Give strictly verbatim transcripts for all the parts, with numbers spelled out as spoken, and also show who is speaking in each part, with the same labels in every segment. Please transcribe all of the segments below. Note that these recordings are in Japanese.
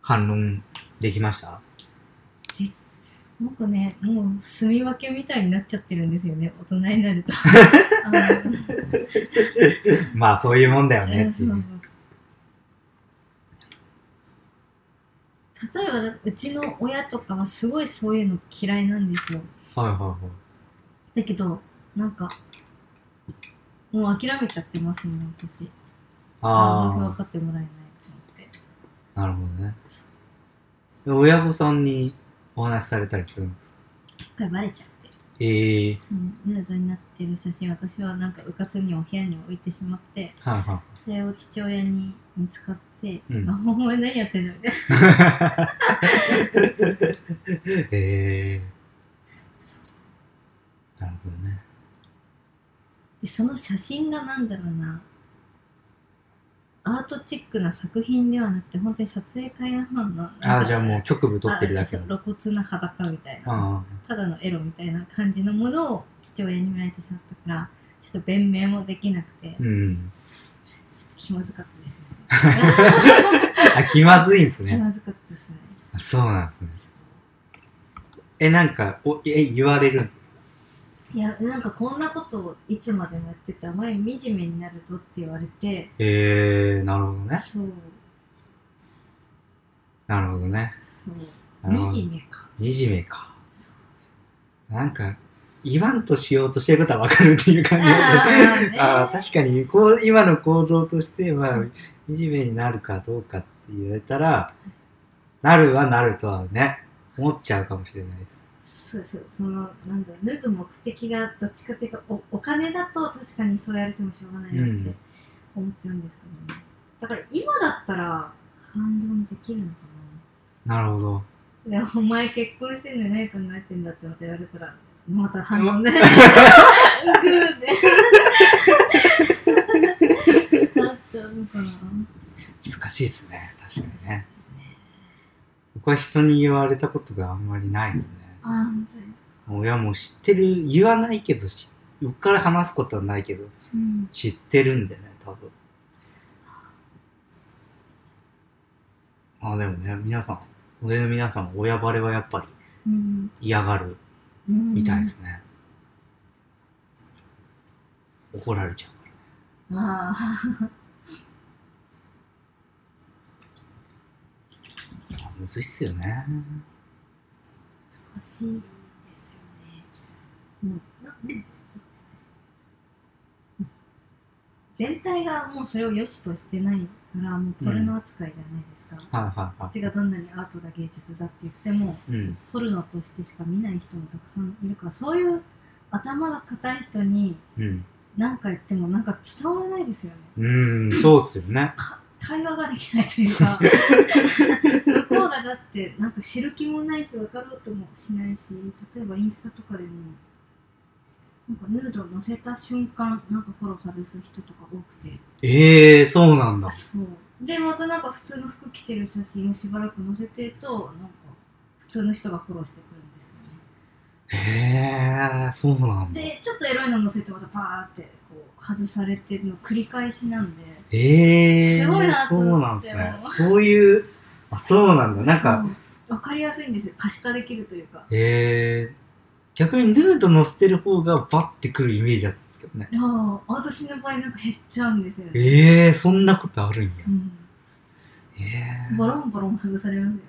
Speaker 1: 反論できました？
Speaker 2: なんかね、もう住み分けみたいになっちゃってるんですよね、大人になると。あ
Speaker 1: まあそういうもんだよねっていう。
Speaker 2: 例えばうちの親とかはすごいそういうの嫌いなんですよ。
Speaker 1: はいはいはい。
Speaker 2: だけどなんかもう諦めちゃってますもん私。ああ、どうせ分かってもらえないと思って。
Speaker 1: なるほどね。親御さんにお話しされたりするんですか？
Speaker 2: 一回バレちゃって。
Speaker 1: ええー。
Speaker 2: そのヌードになってる写真、私はなんかうかつにお部屋に置いてしまって、
Speaker 1: はいはい、
Speaker 2: それを父親に見つかって、
Speaker 1: うん、
Speaker 2: あ、お前何やってんのみたいな。
Speaker 1: へえー。なるほどね。
Speaker 2: で、その写真がなんだろうな、アートチックな作品ではなくて、本当に撮影会の方の、
Speaker 1: ああ、じゃあもう局部撮ってるだけの。
Speaker 2: 露骨な裸みたいな、ただのエロみたいな感じのものを父親に見られてしまったから、ちょっと弁明もできなくて、うん、ちょっと気まずかったですね。
Speaker 1: あ、気まずいんですね。
Speaker 2: 気まずかったですね。
Speaker 1: あ、そうなんですね。え、なんか、おえ言われるんですか？
Speaker 2: いや、なんかこんなことをいつまでもやってたら前惨めになるぞって言われて。
Speaker 1: えー、なるほどね。
Speaker 2: そう。
Speaker 1: なるほどね。
Speaker 2: そう。惨めか。
Speaker 1: 惨めか。なんか、言わんとしようとしてることはわかるっていう感じで。ああ、確かにこう、今の構造として、まあ、惨めになるかどうかって言われたら、なるはなるとはね、思っちゃうかもしれないです。
Speaker 2: そうそう、その、なんだろう、脱ぐ目的がどっちかっていうと、お、お金だと確かにそうやれてもしょうがないなって思っちゃうんですけどね。うん、だから今だったら反論できるのか
Speaker 1: な。なるほど。
Speaker 2: で、お前結婚してんのに何考えてんだってまた言われたら、また反論で、グーってなっちゃうのかな。
Speaker 1: 難しいですね、確かにね。僕は人に言われたことがあんまりないので、ね。
Speaker 2: ああ、本当ですか。
Speaker 1: 親も知ってる、言わないけど、僕から話すことはないけど、うん、知ってるんでね、多分。あ、でもね、皆さん、俺の皆さん、親バレはやっぱり嫌がるみたいですね。うん、怒られちゃうからね。ああ。むずいっすよね。
Speaker 2: 難しいですよね。うん、全体がもうそれを良しとしてないからもうポルノ扱いじゃないですか。うん、はいはいはい、こっちがどんなにアートだ芸術だって言っても、うん、ポルノとしてしか見ない人もたくさんいるから、そういう頭が固い人に何か言ってもなんか伝わらないですよね。
Speaker 1: うん、そうっすよね。
Speaker 2: 会話ができないというか向こうがだってなんか知る気もないし分かろうともしないし、例えばインスタとかでもなんかヌードを載せた瞬間なんかフォロー外す人とか多くて。
Speaker 1: ええー、そうなんだ。
Speaker 2: そうでまたなんか普通の服着てる写真をしばらく載せてるとなんか普通の人がフォローしてくるんですよね。
Speaker 1: へえー、そうなんだ。
Speaker 2: でちょっとエロいの載せてまたパーってこう外されてるの繰り返しなんで、
Speaker 1: ええー、
Speaker 2: すごいなと思って。
Speaker 1: そうなんですね。そういう、あ、そうなんだ。なんか
Speaker 2: 分かりやすいんですよ。可視化できるというか。
Speaker 1: へえー、逆にヌード載せてる方がバッてくるイメージあったんですけどね。
Speaker 2: いやー、私の場合なんか減っちゃうんですよね。
Speaker 1: ええー、そんなことあるんや。うん、
Speaker 2: えー、ボロンボロン外されますよ。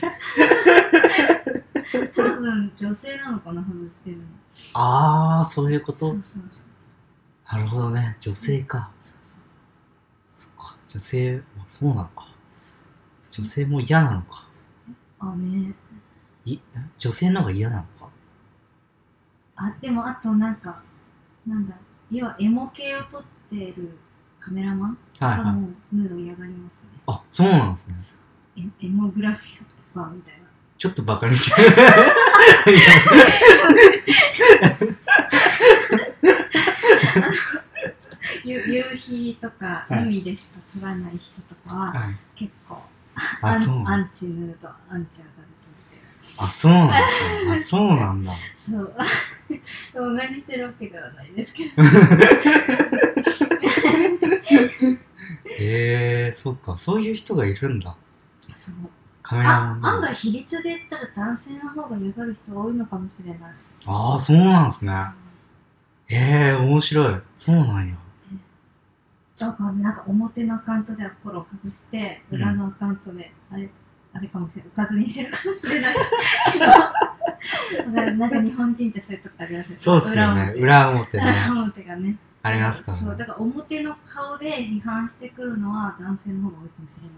Speaker 2: 多分女性なのかな、外してるの。
Speaker 1: ああ、そういうこと。
Speaker 2: そうそうそう。
Speaker 1: なるほどね、女性か。そうそうそう。そっか、女性、そうなのか。女性も嫌なのか。
Speaker 2: あね。
Speaker 1: い、女性の方が嫌なのか。
Speaker 2: あ、でもあとなんか、なんだ、要はエモ系を撮ってるカメラマンがもうヌード嫌がりますね。
Speaker 1: あ、そうなんですね。
Speaker 2: エ, エモグラフィアファーみたいな。
Speaker 1: ちょっとバカにしちゃ
Speaker 2: う。夕日とか海でしか撮らない人とかは、はい、結構ア ン, アンチヌード、アンチアダルトみたいな。
Speaker 1: あ、そうなんですね。あ、そうなんだ。
Speaker 2: そう。動画にしてるわけではないですけど。
Speaker 1: へえー、そっか、そういう人がいるんだ。
Speaker 2: そう。
Speaker 1: カメラマンで。
Speaker 2: 案外比率で言ったら男性の方が嫌がる人多いのかもしれない。
Speaker 1: ああ、そうなんですね。へえー、面白い。そうなんや。
Speaker 2: だからなんか表のアカウントではフォロー外して、裏のアカウントであれ、うん、あれかもしれない。おかずにしてるかもしれないけど。なんか日本人ってそういうとこありますよね。
Speaker 1: そうっすよね。裏表ね。
Speaker 2: 裏表がね。
Speaker 1: ありますからね。
Speaker 2: そう、だから表の顔で批判してくるのは男性の方が多いかもしれない。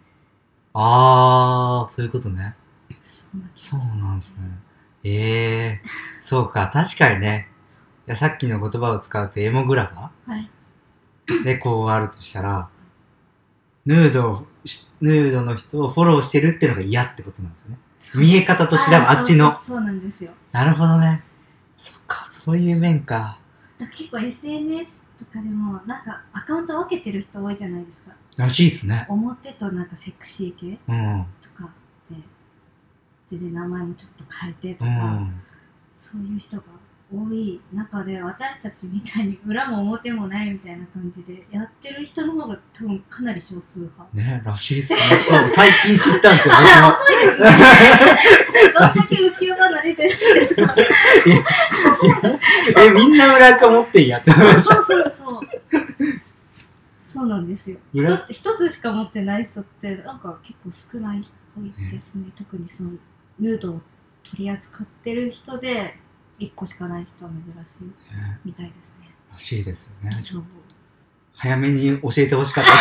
Speaker 1: ああ、そういうことね。
Speaker 2: そう
Speaker 1: なんですね。ええー、そうか、確かにね。いや、さっきの言葉を使うとエモグラファー、はい、でこうあるとしたら、ヌード、ヌードの人をフォローしてるっていうのが嫌ってことなんですよね。見え方としてはあっちの。
Speaker 2: そうそうそうなんですよ。
Speaker 1: なるほどね。そっか、そういう面か。
Speaker 2: だから結構 エスエヌエス とかでもなんかアカウント分けてる人多いじゃないですか。
Speaker 1: らしいですね。
Speaker 2: 表となんかセクシー系、うん、とかで全然名前もちょっと変えてとか、うん、そういう人が多い中で、私たちみたいに裏も表もないみたいな感じでやってる人の方が多分かなり少数派
Speaker 1: ね。らしいですね。そう、最近知ったんですよ。
Speaker 2: あ、遅いですね。どんだけ浮世離れしてるんですか。
Speaker 1: え、みんな裏垢持ってんやって思いました。
Speaker 2: そうそうそう。そうなんですよ。一つしか持ってない人ってなんか結構少ないですね。ね、特にそのヌードを取り扱ってる人でいっこしかない人は珍しいみたいですね。
Speaker 1: らしいですよね。早めに教えてほしかった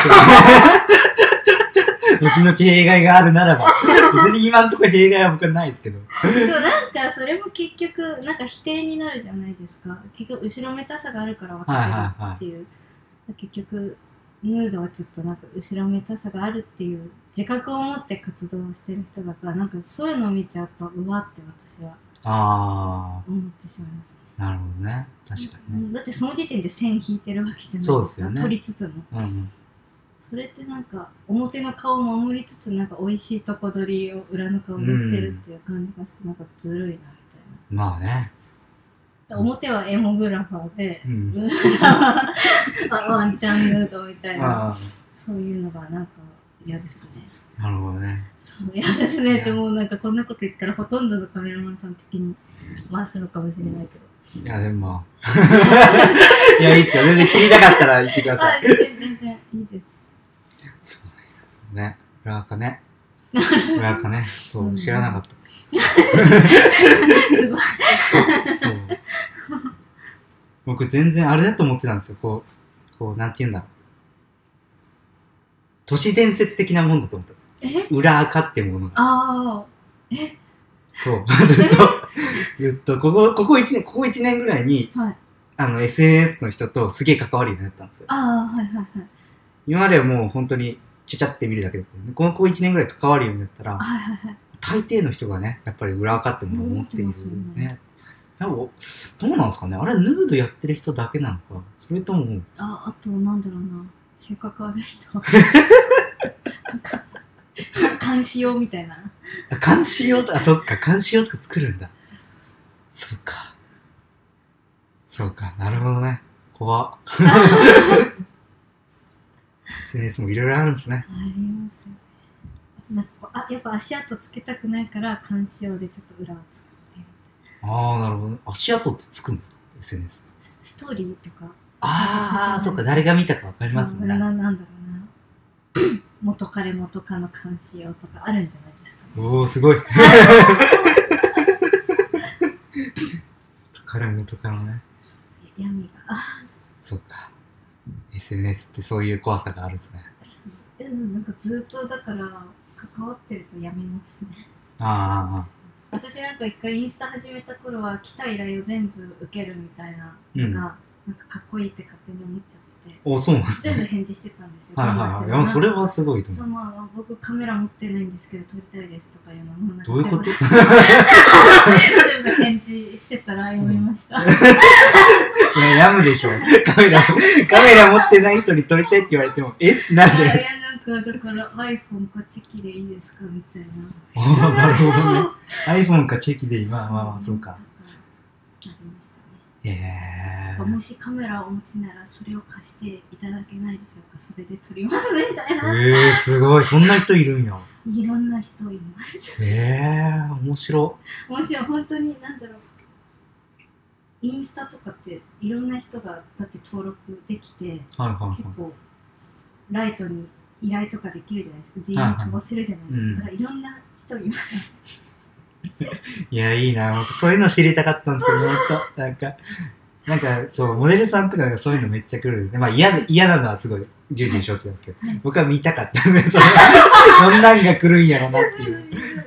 Speaker 1: ですけど、後々弊害があるならば、別に今んところ弊害は僕はないですけど。
Speaker 2: でもなんかそれも結局なんか否定になるじゃないですか。結局後ろめたさがあるから分かってるっていう、はいはいはい、結局ヌードはちょっとなんか後ろめたさがあるっていう自覚を持って活動してる人だから、なんかそういうのを見ちゃうとうわって私は思ってしまいます、ね。
Speaker 1: なるほどね。確かにね。
Speaker 2: だってその時点で線引いてるわけじゃないですか。
Speaker 1: そうですよね。
Speaker 2: 取りつつも、うんうん、それってなんか表の顔を守りつつなんか美味しいとこ取りを裏の顔でしてるっていう感じがして、なんかずるいなみたい
Speaker 1: な。まあね。
Speaker 2: 表はエモグラファーで、うん、裏はワンチャンヌードみたいな、そういうのがなんか嫌ですね。
Speaker 1: なるほどね。
Speaker 2: そう、嫌ですねって、もうなんかこんなこと言ったらほとんどのカメラマンさん的に回すのかもしれないけど。
Speaker 1: いやでもまあいやいいっすよ。全然聞いたかったら言ってください。
Speaker 2: 全然全然いいです。
Speaker 1: そうね。裏垢ね。裏垢ね。そう、うん、知らなかった。すごい。そう。僕全然あれだと思ってたんですよ。こう、こう、なんて言うんだろう。都市伝説的なもんだと思ったんです。え？裏垢ってものが。
Speaker 2: ああ。え？
Speaker 1: そう。ずっと、ずっと、ここ、ここ一年、ここ一年ぐらいに、はい、あの、エスエヌエス の人とすげえ関わるようになったんですよ。
Speaker 2: ああ、はいはいはい。
Speaker 1: 今まではもう本当に、ちゃちゃって見るだけだったよね。このここ一年ぐらい関わるようになったら、
Speaker 2: はいはいはい、
Speaker 1: 大抵の人がね、やっぱり裏垢ってものを持っているね。なんかどうなんですかね、あれヌードやってる人だけなのか、それとも
Speaker 2: あ、あとなんだろうな、性格悪い人監視用みたいな、
Speaker 1: 監視用とか、そっか、監視用とか作るんだ。そっかそうか、なるほどね、怖っエスエヌエス もいろいろあるんですね。
Speaker 2: ありますよね。なんかあ、やっぱ足跡つけたくないから監視用でちょっと裏を作ってる。
Speaker 1: ああ、なるほど。足跡ってつくんですか エスエヌエス って。
Speaker 2: ストーリーとか。
Speaker 1: ああ、そっか、誰が見たかわかりますもんね。
Speaker 2: な、なんだろうな。元彼元カノ監視用とかあるんじゃないですか、ね。
Speaker 1: おお、すごい。元彼元カノね。
Speaker 2: 闇が。
Speaker 1: そっか。エスエヌエス ってそういう怖さがあるんですね。
Speaker 2: うん、なんかずっとだから関わってるとやめますね。
Speaker 1: ああ。
Speaker 2: 私なんか一回インスタ始めた頃は来た依頼を全部受けるみたいなのが、うん、なんかかっこいいって勝手に思っちゃってて。
Speaker 1: お、そうなんですね。
Speaker 2: 全部返事してたんですよ。
Speaker 1: はいはいはい。いや、それはすごいと思う。
Speaker 2: そう、まあ、僕カメラ持ってないんですけど撮りたいですとかいうのもなんか
Speaker 1: どういうこと
Speaker 2: 全部返事してたら読みました。うん
Speaker 1: いや、やむでしょ。カメラ、カメラ持ってない人に撮りたいって言われても、えってなるじゃないですか。
Speaker 2: いや、なんか、だから iPhone かチェキでいいですかみたいな。
Speaker 1: ああ、なるほどね。iPhone かチェキでいい。まあまあまあ、そうか。ありましたね。え
Speaker 2: もしカメラをお持ちならそれを貸していただけないでしょうか、それで撮りますみたいな。
Speaker 1: えー、すごい、そんな人いるんや。
Speaker 2: いろんな人います。
Speaker 1: えー、面白
Speaker 2: い。面白い、本当になんだろう。インスタとかっていろんな人がだって登録できて、はいはいはい、結構ライトに依頼とかできるじゃないですか。ディーエム 飛ばせるじゃないですか。はいはい、だからいろんな人います。
Speaker 1: いや、いいな。僕そういうの知りたかったんですよ、本当。なんか、なんか、そう、モデルさんとかがそういうのめっちゃ来る。まあ嫌、嫌なのはすごい重々承知なんですけど、はい、僕は見たかったんで、そんなんが来るんやろなっていう。